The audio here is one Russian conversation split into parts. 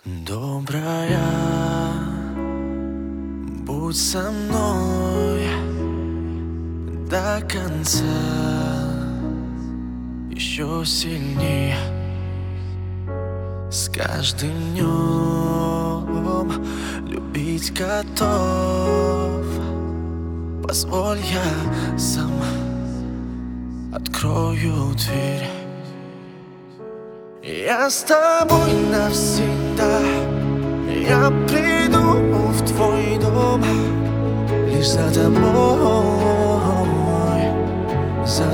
Добрая, будь со мной до конца, еще сильнее. С каждым днем любить готов. Позволь, я сам открою дверь. Я с тобой навсегда. Я приду в твой дом лишь за тобой, за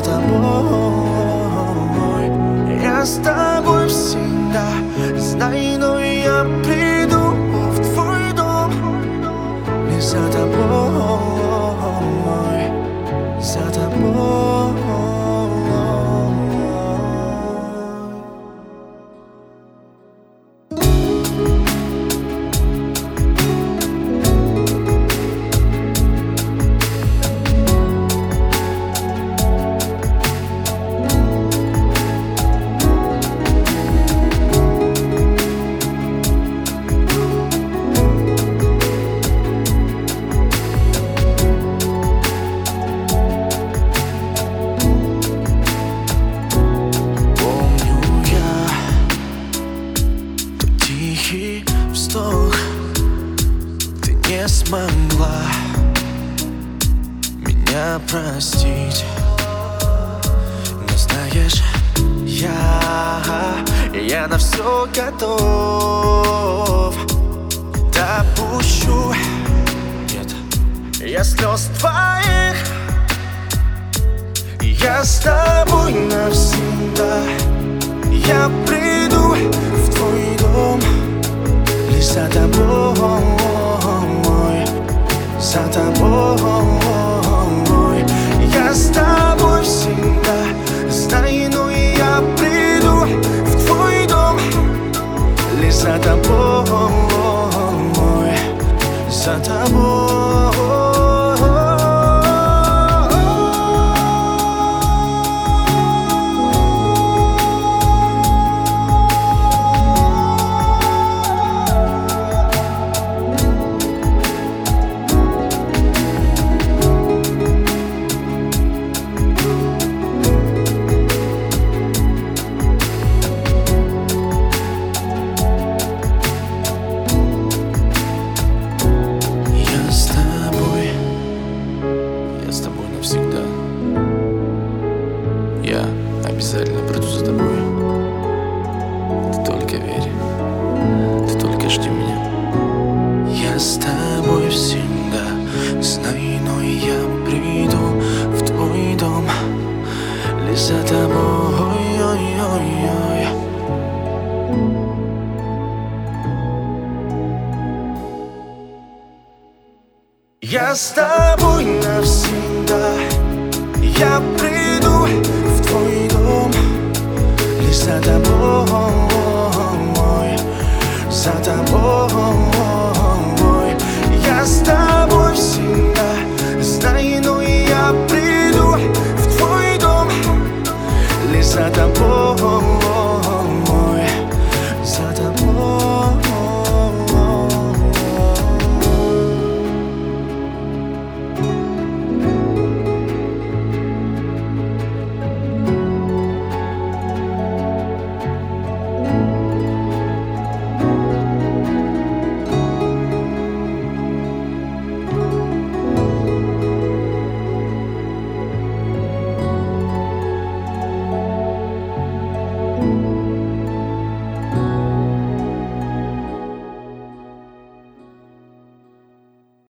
тобой. Я с тобой всегда, знай, но я приду в твой дом лишь за тобой, за тобой. Тихий вздох, ты не смогла меня простить. Но знаешь, я на все готов. Допущу, нет, я слез твоих. Я с тобой навсегда. Я приду в твой дом лишь за тобой, за тобой. Я с тобой всегда, знай, но я приду в твой дом лишь за тобой, за тобой. Навсегда. Я обязательно приду за тобой. Ты только верь, ты только жди меня. Я с тобой всегда, знай, но я приду в твой дом лишь за тобой. Я с тобой навсегда. Я приду в твой дом лишь за тобой, за тобой.